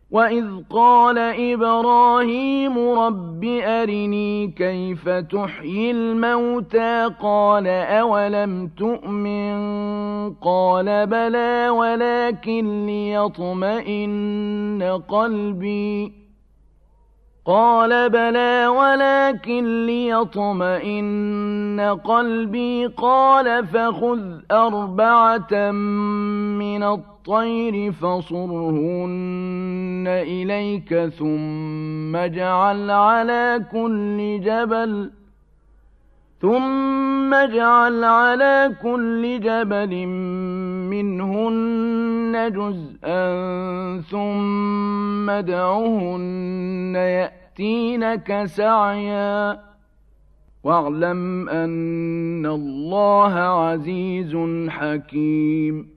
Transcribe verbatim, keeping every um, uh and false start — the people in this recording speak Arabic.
وإذ قال إبراهيم رب أرني كيف تحيي الموتى قال أولم تؤمن قال بلى ولكن ليطمئن قلبي قال بلى ولكن ليطمئن قلبي قال فخذ أربعة من الطير فصرهن إليك ثم اجعل على كل جبل ثم اجعل على كل جبل منهن جزءا ثم ادعهن يأتينك سعيا واعلم أن الله عزيز حكيم